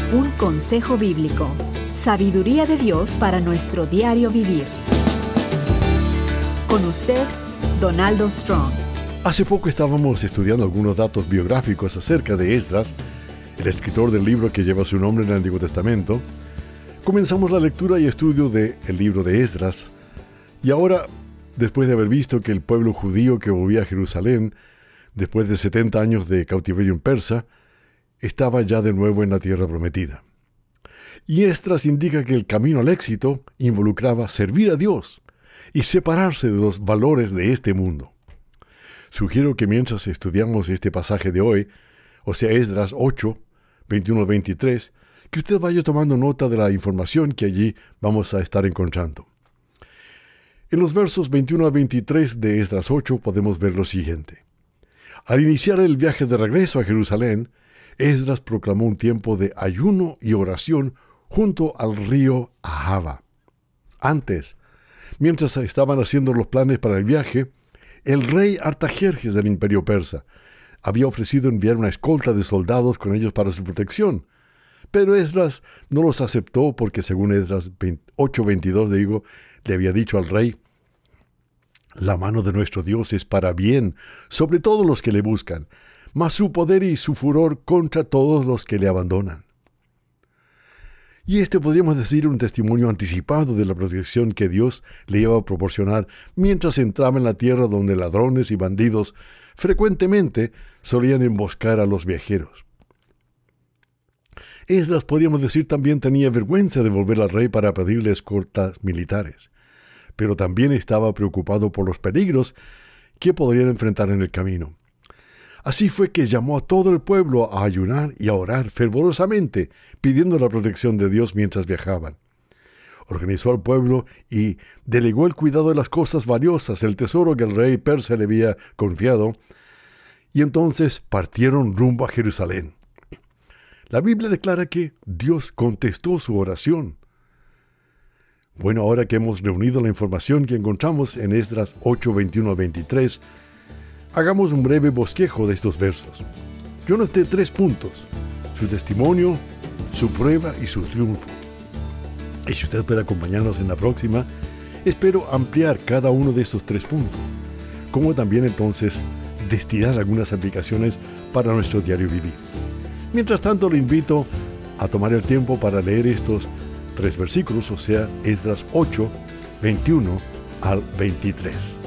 Un consejo bíblico. Sabiduría de Dios para nuestro diario vivir. Con usted, Donaldo Strong. Hace poco estábamos estudiando algunos datos biográficos acerca de Esdras, el escritor del libro que lleva su nombre en el Antiguo Testamento. Comenzamos la lectura y estudio del libro de Esdras, y ahora, después de haber visto que el pueblo judío que volvía a Jerusalén, después de 70 años de cautiverio en Persa, estaba ya de nuevo en la tierra prometida. Y Esdras indica que el camino al éxito involucraba servir a Dios y separarse de los valores de este mundo. Sugiero que mientras estudiamos este pasaje de hoy, o sea, Esdras 8, 21 al 23, que usted vaya tomando nota de la información que allí vamos a estar encontrando. En los versos 21 al 23 de Esdras 8 podemos ver lo siguiente. Al iniciar el viaje de regreso a Jerusalén, Esdras proclamó un tiempo de ayuno y oración junto al río Ahava. Antes, mientras estaban haciendo los planes para el viaje, el rey Artajerjes del imperio persa había ofrecido enviar una escolta de soldados con ellos para su protección, pero Esdras no los aceptó porque, según Esdras 8:22, le había dicho al rey: «La mano de nuestro Dios es para bien sobre todos los que le buscan, mas su poder y su furor contra todos los que le abandonan». Y podríamos decir, un testimonio anticipado de la protección que Dios le iba a proporcionar mientras entraba en la tierra donde ladrones y bandidos frecuentemente solían emboscar a los viajeros. Esdras, podríamos decir, también tenía vergüenza de volver al rey para pedirle escoltas militares, pero también estaba preocupado por los peligros que podrían enfrentar en el camino. Así fue que llamó a todo el pueblo a ayunar y a orar fervorosamente, pidiendo la protección de Dios mientras viajaban. Organizó al pueblo y delegó el cuidado de las cosas valiosas, el tesoro que el rey persa le había confiado, y entonces partieron rumbo a Jerusalén. La Biblia declara que Dios contestó su oración. Bueno, ahora que hemos reunido la información que encontramos en Esdras 8, 21 al 23, hagamos un breve bosquejo de estos versos. Yo noté 3 puntos: su testimonio, su prueba y su triunfo. Y si usted puede acompañarnos en la próxima, espero ampliar cada uno de estos 3 puntos, como también entonces destinar algunas aplicaciones para nuestro diario vivir. Mientras tanto, le invito a tomar el tiempo para leer estos 3 versículos, o sea, Esdras 8, 21 al 23.